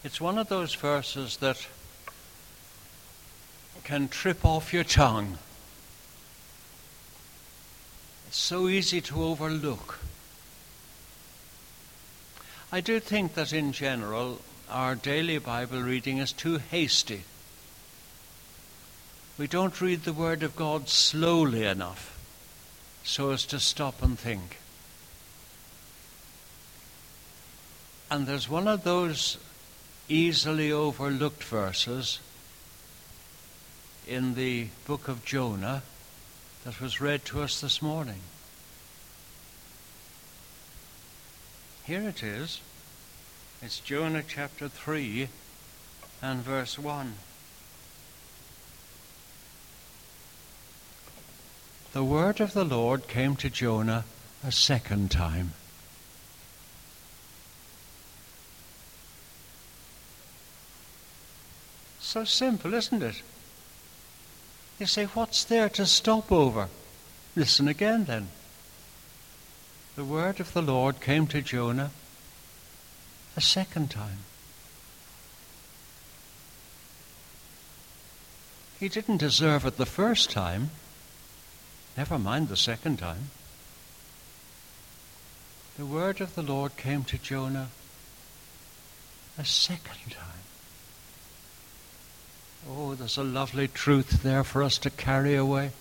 It's one of those verses that can trip off your tongue. It's so easy to overlook. I do think that in general, our daily Bible reading is too hasty. We don't read the Word of God slowly enough so as to stop and think. And there's one of those easily overlooked verses in the book of Jonah that was read to us this morning. Here it is. It's Jonah chapter 3 and verse 1. The word of the Lord came to Jonah a second time. So simple, isn't it? You say, what's there to stop over? Listen again then. The word of the Lord came to Jonah a second time. He didn't deserve it the first time. Never mind the second time. The word of the Lord came to Jonah a second time. Oh, there's a lovely truth there for us to carry away.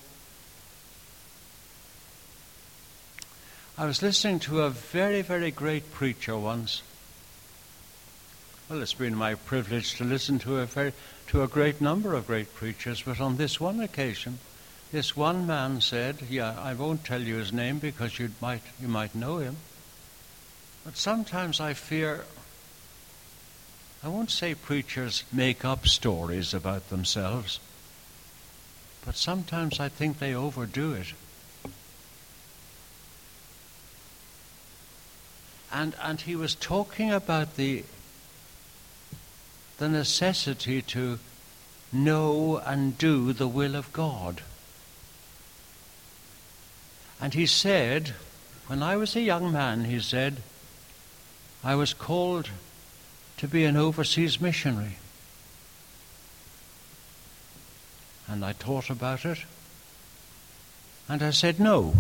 I was listening to a very, very great preacher once. Well, it's been my privilege to listen to a great number of great preachers, but on this one occasion, this one man said, I won't tell you his name because you might know him, but sometimes I fear, I won't say preachers make up stories about themselves, but sometimes I think they overdo it. And he was talking about the necessity to know and do the will of God. And he said, when I was a young man, he said, I was called to be an overseas missionary. And I thought about it, and I said no.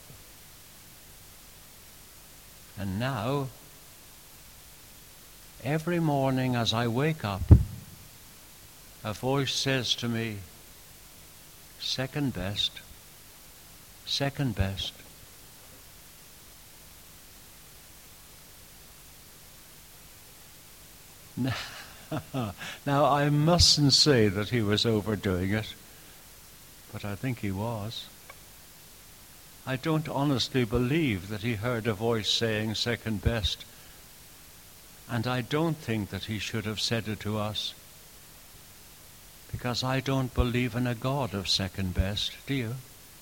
And now, every morning as I wake up, a voice says to me, second best, second best. Now, I mustn't say that he was overdoing it, but I think he was. I don't honestly believe that he heard a voice saying second best, and I don't think that he should have said it to us, because I don't believe in a God of second best, do you?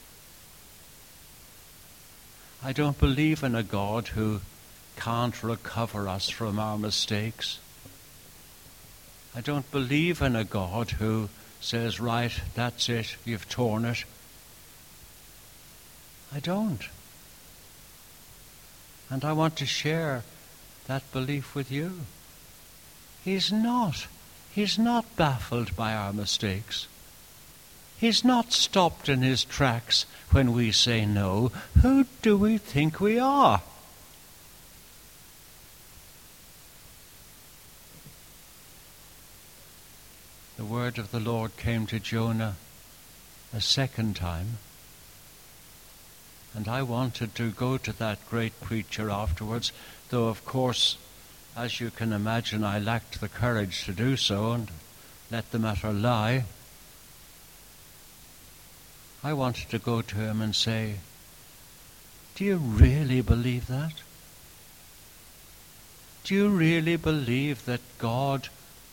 I don't believe in a God who can't recover us from our mistakes. I don't believe in a God who says, right, that's it, you've torn it. I don't. And I want to share that belief with you. He's not baffled by our mistakes. He's not stopped in his tracks when we say no. Who do we think we are? The word of the Lord came to Jonah a second time, and I wanted to go to that great preacher afterwards, though of course, as you can imagine, I lacked the courage to do so and let the matter lie. I wanted to go to him and say, do you really believe that? Do you really believe that God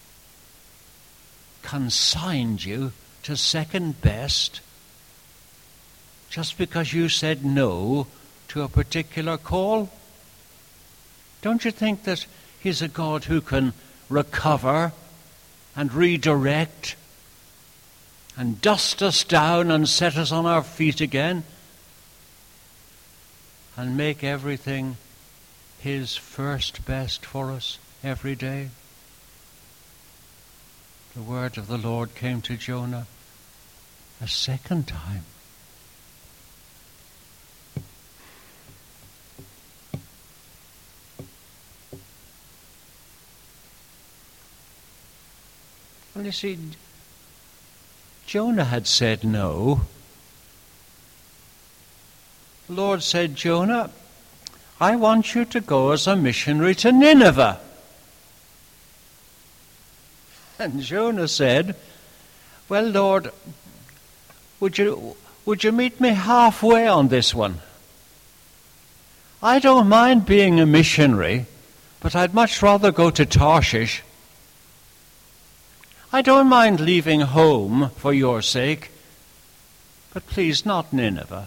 consigned you to second best just because you said no to a particular call? Don't you think that he's a God who can recover and redirect and dust us down and set us on our feet again and make everything his first best for us every day? The word of the Lord came to Jonah a second time. Well, you see, Jonah had said no. The Lord said, Jonah, I want you to go as a missionary to Nineveh. And Jonah said, well, Lord, would you meet me halfway on this one? I don't mind being a missionary, but I'd much rather go to Tarshish. I don't mind leaving home for your sake, but please not Nineveh.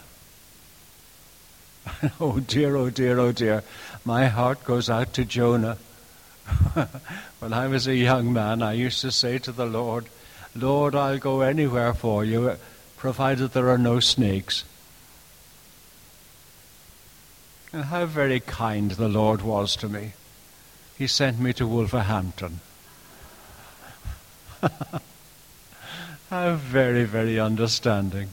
Oh dear, oh dear, oh dear. My heart goes out to Jonah. When I was a young man, I used to say to the Lord, Lord, I'll go anywhere for you, provided there are no snakes. And how very kind the Lord was to me. He sent me to Wolverhampton. How very, very understanding.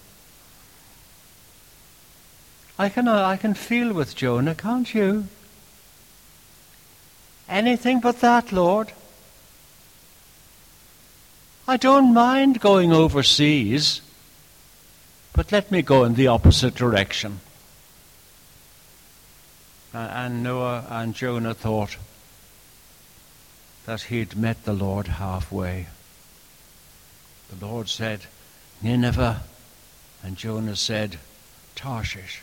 I can feel with Jonah, can't you? Anything but that, Lord. I don't mind going overseas, but let me go in the opposite direction. And Noah and Jonah thought that he'd met the Lord halfway. The Lord said, Nineveh, and Jonah said, Tarshish.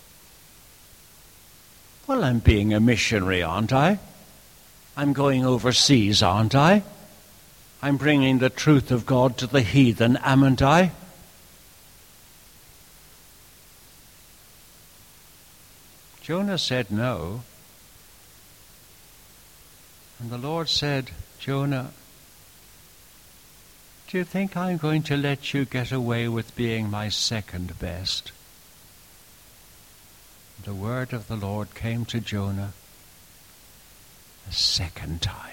Well, I'm being a missionary, aren't I? I'm going overseas, aren't I? I'm bringing the truth of God to the heathen, amn't I? Jonah said no. And the Lord said, Jonah, do you think I'm going to let you get away with being my second best? The word of the Lord came to Jonah a second time.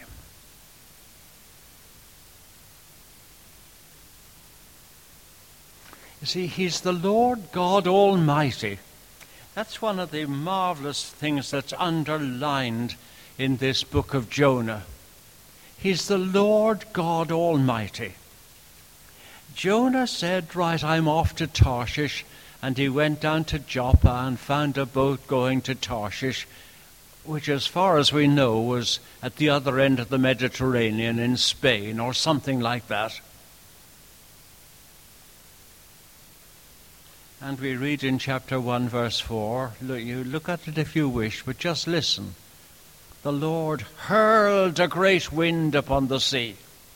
You see, he's the Lord God Almighty. That's one of the marvelous things that's underlined in this book of Jonah. He's the Lord God Almighty. Jonah said, right, I'm off to Tarshish, and he went down to Joppa and found a boat going to Tarshish, which as far as we know was at the other end of the Mediterranean in Spain or something like that. And we read in chapter 1 verse 4, you look at it if you wish, but just listen. The Lord hurled a great wind upon the sea.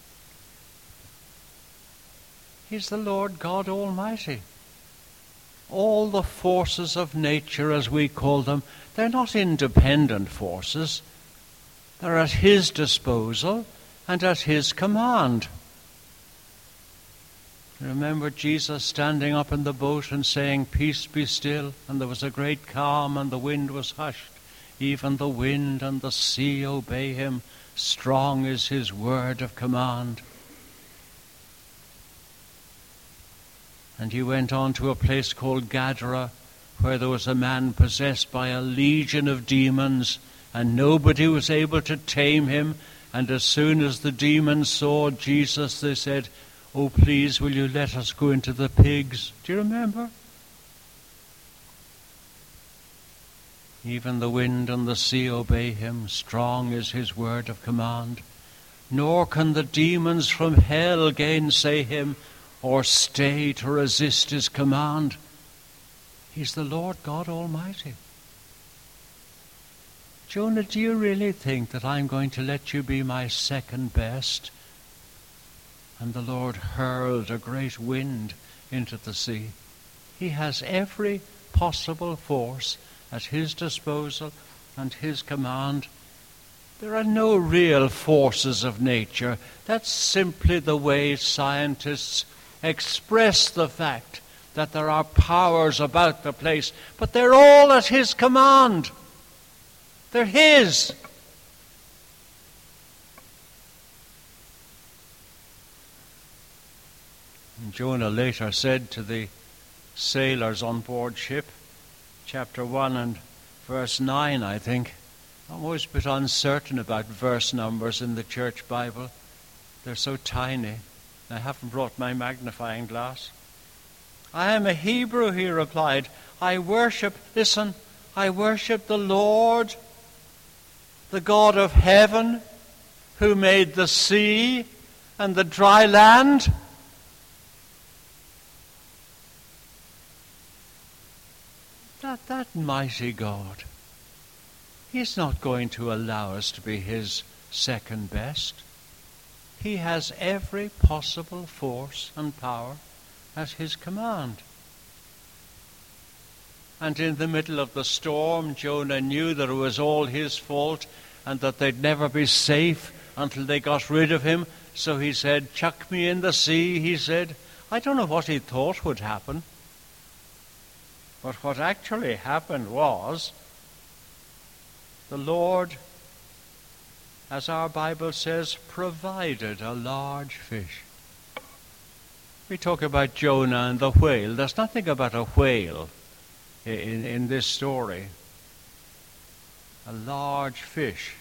He's the Lord God Almighty. All the forces of nature, as we call them, they're not independent forces. They're at his disposal and at his command. Remember Jesus standing up in the boat and saying, peace be still, and there was a great calm and the wind was hushed. Even the wind and the sea obey him. Strong is his word of command. And he went on to a place called Gadara, where there was a man possessed by a legion of demons, and nobody was able to tame him. And as soon as the demons saw Jesus, they said, oh, please, will you let us go into the pigs? Do you remember? Even the wind and the sea obey him. Strong is his word of command. Nor can the demons from hell gainsay him, or stay to resist his command. He's the Lord God Almighty. Jonah, do you really think that I'm going to let you be my second best? And the Lord hurled a great wind into the sea. He has every possible force at his disposal and his command. There are no real forces of nature. That's simply the way scientists express the fact that there are powers about the place, but they're all at his command. They're his. Jonah later said to the sailors on board ship, chapter 1 and verse 9, I think. I'm always a bit uncertain about verse numbers in the church Bible. They're so tiny. I haven't brought my magnifying glass. I am a Hebrew, he replied. I worship the Lord, the God of heaven, who made the sea and the dry land. That mighty God, He's not going to allow us to be His second best. He has every possible force and power at His command. And in the middle of the storm, Jonah knew that it was all his fault and that they'd never be safe until they got rid of him. So he said, "Chuck me in the sea," he said. I don't know what he thought would happen. But what actually happened was the Lord, as our Bible says, provided a large fish. We talk about Jonah and the whale. There's nothing about a whale in this story. A large fish.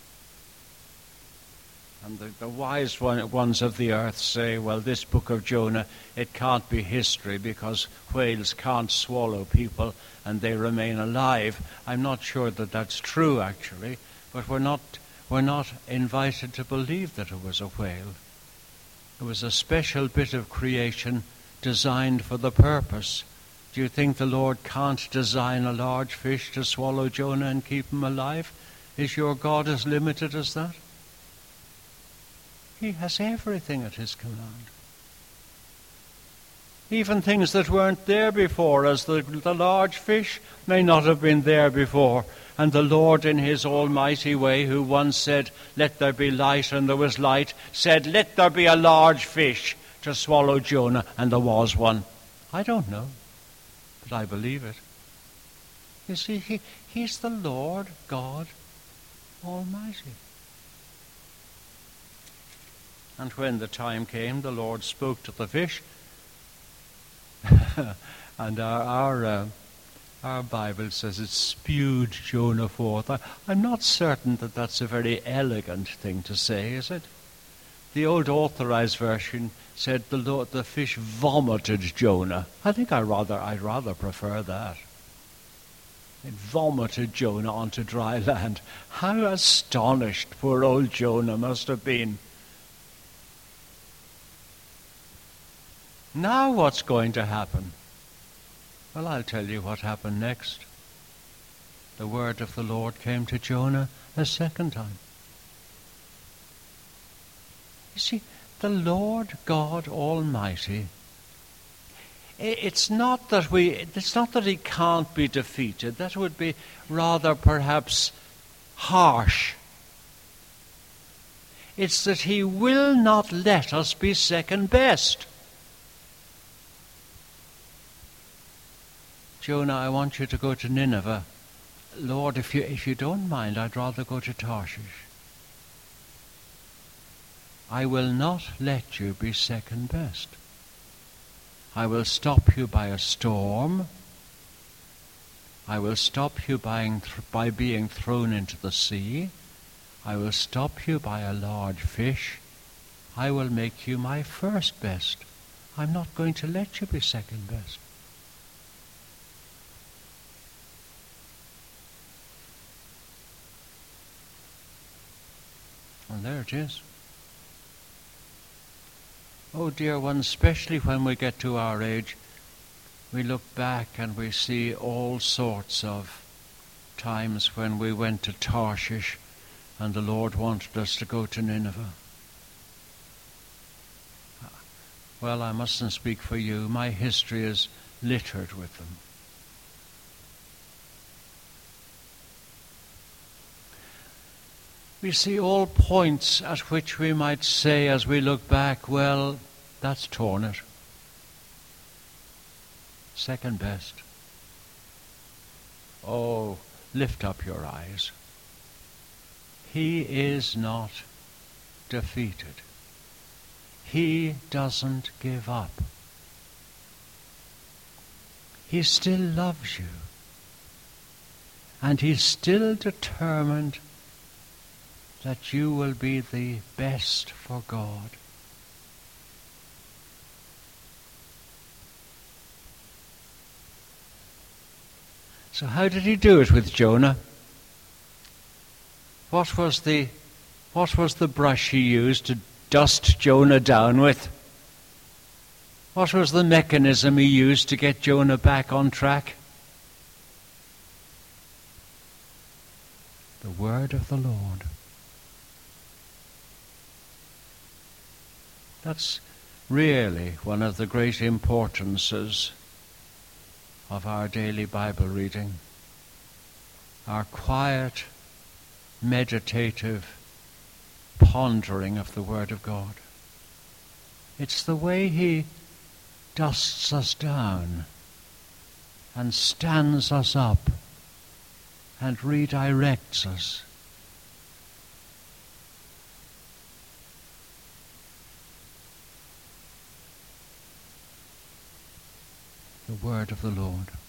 And the wise ones of the earth say, well, this book of Jonah, it can't be history because whales can't swallow people and they remain alive. I'm not sure that that's true, actually, but we're not invited to believe that it was a whale. It was a special bit of creation designed for the purpose. Do you think the Lord can't design a large fish to swallow Jonah and keep him alive? Is your God as limited as that? He has everything at His command. Even things that weren't there before, as the large fish may not have been there before. And the Lord in His almighty way, who once said, "Let there be light," and there was light, said, "Let there be a large fish to swallow Jonah," and there was one. I don't know, but I believe it. You see, He's the Lord God Almighty. And when the time came, the Lord spoke to the fish. And our Bible says it spewed Jonah forth. I'm not certain that that's a very elegant thing to say, is it? The old Authorized Version said the fish vomited Jonah. I think I'd rather prefer that. It vomited Jonah onto dry land. How astonished poor old Jonah must have been. Now what's going to happen? Well, I'll tell you what happened next. The word of the Lord came to Jonah a second time. You see, the Lord God Almighty, it's not that He can't be defeated. That would be rather perhaps harsh. It's that He will not let us be second best. Jonah, I want you to go to Nineveh. Lord, if you don't mind, I'd rather go to Tarshish. I will not let you be second best. I will stop you by a storm. I will stop you by being thrown into the sea. I will stop you by a large fish. I will make you my first best. I'm not going to let you be second best. And there it is. Oh, dear ones, especially when we get to our age, we look back and we see all sorts of times when we went to Tarshish and the Lord wanted us to go to Nineveh. Well, I mustn't speak for you. My history is littered with them. We see all points at which we might say as we look back, well, that's torn it. Second best. Oh, lift up your eyes. He is not defeated. He doesn't give up. He still loves you. And he's still determined that you will be the best for God. So how did he do it with Jonah? What was the brush he used to dust Jonah down with? What was the mechanism he used to get Jonah back on track? The word of the Lord. That's really one of the great importances of our daily Bible reading. Our quiet, meditative pondering of the Word of God. It's the way he dusts us down and stands us up and redirects us. The word of the Lord.